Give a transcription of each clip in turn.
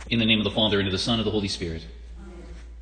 In the name of the Father, and of the Son, and of the Holy Spirit. Amen.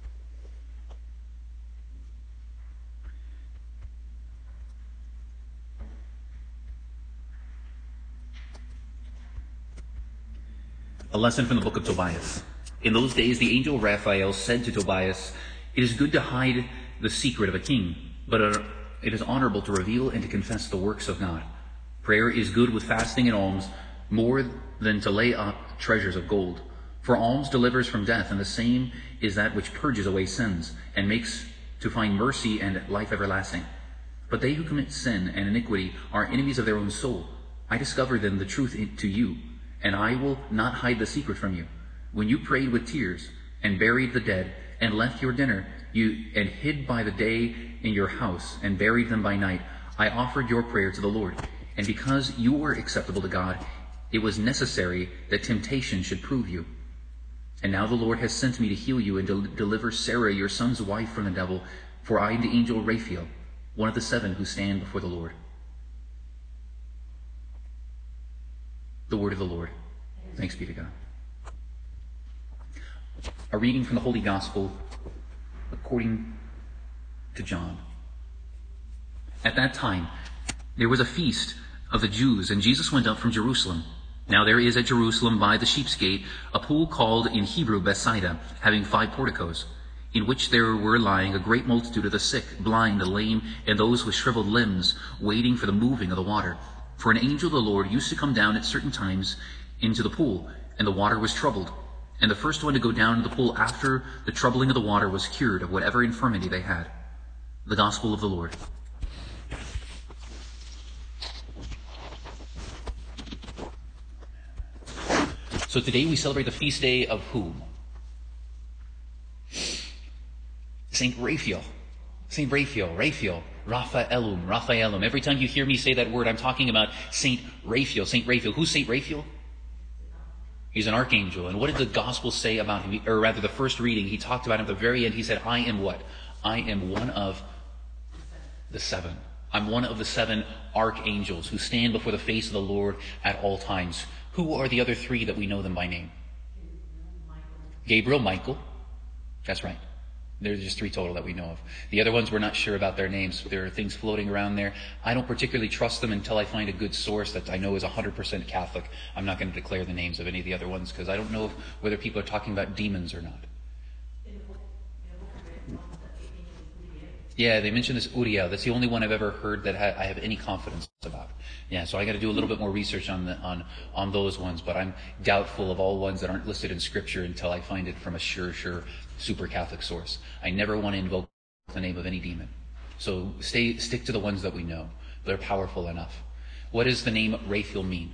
A lesson from the book of Tobias. In those days, the angel Raphael said to Tobias, "It is good to hide the secret of a king, but it is honorable to reveal and to confess the works of God. Prayer is good with fasting and alms, more than to lay up treasures of gold. For alms delivers from death, and the same is that which purges away sins, and makes to find mercy and life everlasting. But they who commit sin and iniquity are enemies of their own soul. I discover then the truth to you, and I will not hide the secret from you. When you prayed with tears, and buried the dead, and left your dinner, and hid by the day in your house, and buried them by night, I offered your prayer to the Lord. And because you were acceptable to God, it was necessary that temptation should prove you. And now the Lord has sent me to heal you and to deliver Sarah, your son's wife, from the devil, for I am the angel Raphael, one of the 7 who stand before the Lord." The word of the Lord. Thanks be to God. A reading from the Holy Gospel according to John. At that time, there was a feast of the Jews, and Jesus went up from Jerusalem. Now there is at Jerusalem by the Sheep's Gate a pool called in Hebrew Bethsaida, having 5 porticos, in which there were lying a great multitude of the sick, blind, the lame, and those with shriveled limbs, waiting for the moving of the water. For an angel of the Lord used to come down at certain times into the pool, and the water was troubled. And the first one to go down into the pool after the troubling of the water was cured of whatever infirmity they had. The Gospel of the Lord. So today we celebrate the feast day of whom? Saint Raphael. Saint Raphael, Raphaelum. Every time you hear me say that word, I'm talking about Saint Raphael. Saint Raphael. Who's Saint Raphael? He's an archangel. And what did the Gospel say about him? Or rather, the first reading, he talked about him at the very end. He said, I am what? I am one of the 7. I'm one of the 7 archangels who stand before the face of the Lord at all times. Who are the other 3 that we know them by name? Gabriel, Michael. That's right. There's just 3 total that we know of. The other ones, we're not sure about their names. There are things floating around there. I don't particularly trust them until I find a good source that I know is 100% Catholic. I'm not going to declare the names of any of the other ones because I don't know whether people are talking about demons or not. Yeah, they mentioned this Uriel. That's the only one I've ever heard that I have any confidence about. Yeah, so I got to do a little bit more research on those ones, but I'm doubtful of all ones that aren't listed in Scripture until I find it from a sure super Catholic source. I never want to invoke the name of any demon. So stick to the ones that we know. They're powerful enough. What does the name Raphael mean?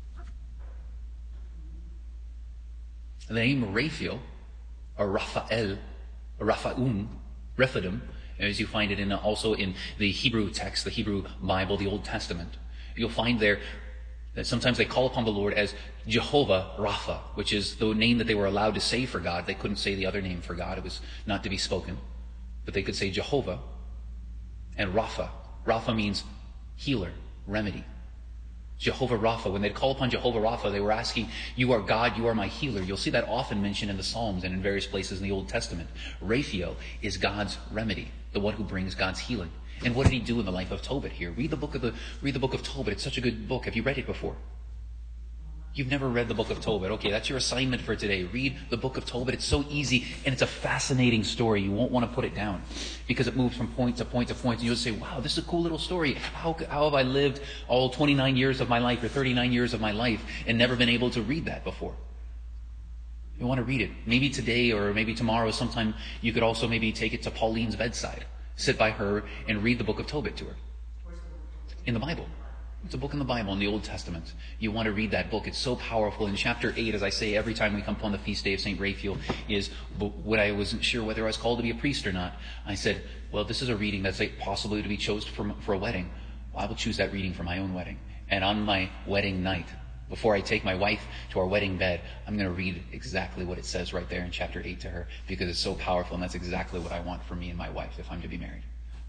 The name Raphael, or Raphael, or Rephaim, as you find it also in the Hebrew text, the Hebrew Bible, the Old Testament. You'll find there that sometimes they call upon the Lord as Jehovah Rapha, which is the name that they were allowed to say for God. They couldn't say the other name for God. It was not to be spoken. But they could say Jehovah and Rapha. Rapha means healer, remedy. Jehovah Rapha. When they'd call upon Jehovah Rapha, they were asking, you are God, you are my healer. You'll see that often mentioned in the Psalms and in various places in the Old Testament. Raphael is God's remedy, the one who brings God's healing. And what did he do in the life of Tobit here? Read the book of Tobit. It's such a good book. Have you read it before? You've never read the book of Tobit. Okay, that's your assignment for today. Read the book of Tobit. It's so easy, and it's a fascinating story. You won't want to put it down because it moves from point to point to point. And you'll say, wow, this is a cool little story. How have I lived all 29 years of my life or 39 years of my life and never been able to read that before? You want to read it. Maybe today or maybe tomorrow sometime you could also maybe take it to Pauline's bedside. Sit by her and read the book of Tobit to her. In the Bible. It's a book in the Bible, in the Old Testament. You want to read that book. It's so powerful. In chapter 8, as I say every time we come upon the feast day of St. Raphael, is when I wasn't sure whether I was called to be a priest or not. I said, well, this is a reading that's possibly to be chosen for a wedding. Well, I will choose that reading for my own wedding. And on my wedding night, before I take my wife to our wedding bed, I'm going to read exactly what it says right there in chapter 8 to her because it's so powerful, and that's exactly what I want for me and my wife if I'm to be married.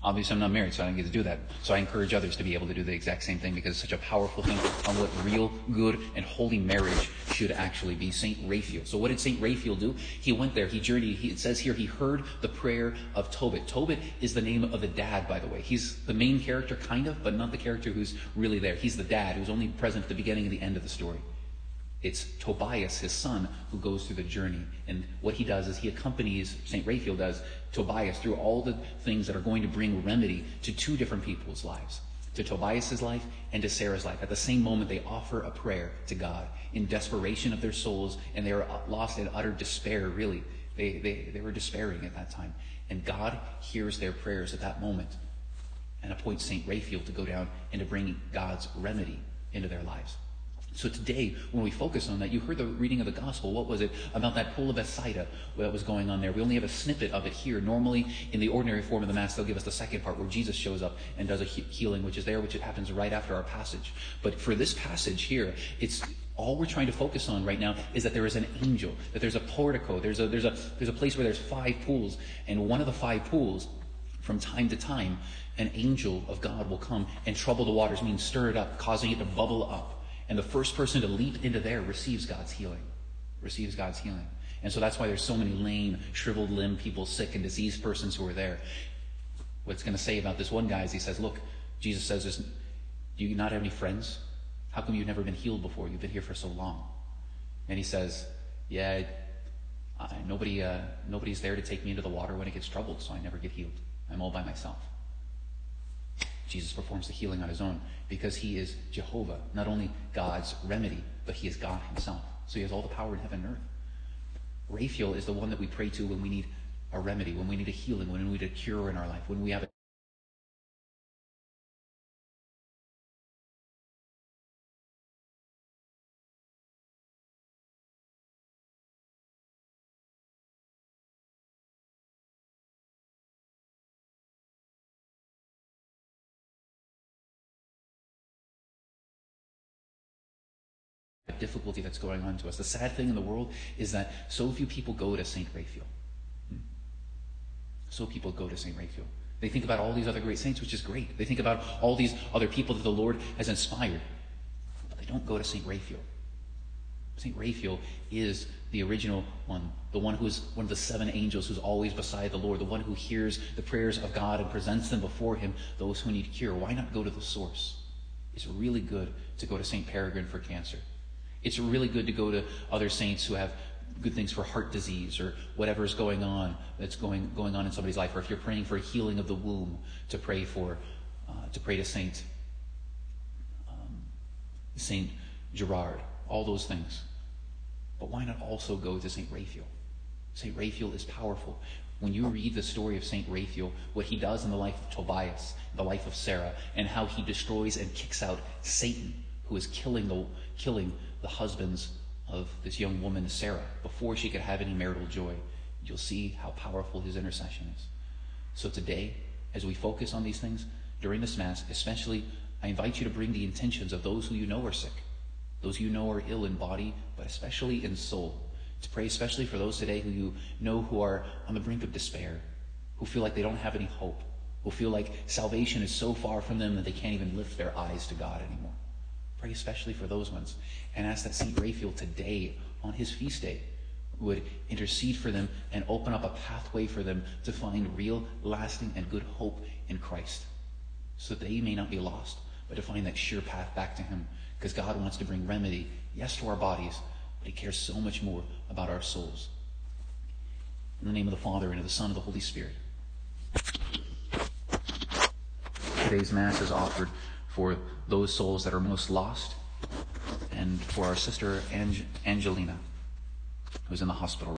Obviously, I'm not married, so I don't get to do that. So I encourage others to be able to do the exact same thing, because it's such a powerful thing on what real, good, and holy marriage should actually be. St. Raphael. So what did St. Raphael do? He went there, he journeyed, it says here, he heard the prayer of Tobit. Tobit is the name of the dad, by the way. He's the main character, kind of, but not the character who's really there. He's the dad who's only present at the beginning and the end of the story. It's Tobias, his son, who goes through the journey. And what he does is he accompanies, St. Raphael does, Tobias through all the things that are going to bring remedy to two different people's lives. To Tobias's life and to Sarah's life. At the same moment, they offer a prayer to God in desperation of their souls, and they are lost in utter despair, really. They were despairing at that time. And God hears their prayers at that moment and appoints St. Raphael to go down and to bring God's remedy into their lives. So today, when we focus on that, you heard the reading of the gospel. What was it about that pool of Bethsaida that was going on there? We only have a snippet of it here. Normally, in the ordinary form of the Mass, they'll give us the second part where Jesus shows up and does a healing, which is there, which it happens right after our passage. But for this passage here, it's all we're trying to focus on right now is that there is an angel, that there's a portico, there's a place where there's 5 pools, and one of the 5 pools, from time to time, an angel of God will come and trouble the waters, means stir it up, causing it to bubble up. And the first person to leap into there receives God's healing. And so that's why there's so many lame, shriveled limb people, sick and diseased persons who are there. What it's going to say about this one guy is he says, look, Jesus says, do you not have any friends? How come you've never been healed before? You've been here for so long. And he says, yeah, nobody's there to take me into the water when it gets troubled, so I never get healed. I'm all by myself. Jesus performs the healing on his own because he is Jehovah, not only God's remedy, but he is God himself. So he has all the power in heaven and earth. Raphael is the one that we pray to when we need a remedy, when we need a healing, when we need a cure in our life, when we have a difficulty that's going on to us. The sad thing in the world is that so few people go to St. Raphael. So people go to St. Raphael. They think about all these other great saints, which is great. They think about all these other people that the Lord has inspired. But they don't go to St. Raphael. St. Raphael is the original one, the one who is one of the 7 angels who's always beside the Lord, the one who hears the prayers of God and presents them before him, those who need cure. Why not go to the source? It's really good to go to St. Peregrine for cancer. It's really good to go to other saints who have good things for heart disease or whatever is going on that's going on in somebody's life. Or if you're praying for a healing of the womb, to pray to Saint Gerard. All those things. But why not also go to St. Raphael? St. Raphael is powerful. When you read the story of St. Raphael, what he does in the life of Tobias, the life of Sarah, and how he destroys and kicks out Satan, who is killing the husbands of this young woman, Sarah, before she could have any marital joy, you'll see how powerful his intercession is. So today, as we focus on these things during this Mass, especially, I invite you to bring the intentions of those who you know are sick, those who you know are ill in body, but especially in soul. To pray especially for those today who you know who are on the brink of despair, who feel like they don't have any hope, who feel like salvation is so far from them that they can't even lift their eyes to God anymore. Pray especially for those ones, and ask that St. Raphael today, on his feast day, would intercede for them and open up a pathway for them to find real, lasting, and good hope in Christ, so that they may not be lost, but to find that sure path back to him, because God wants to bring remedy, yes, to our bodies, but he cares so much more about our souls. In the name of the Father, and of the Son, and of the Holy Spirit. Today's Mass is offered for those souls that are most lost, and for our sister Angelina, who's in the hospital.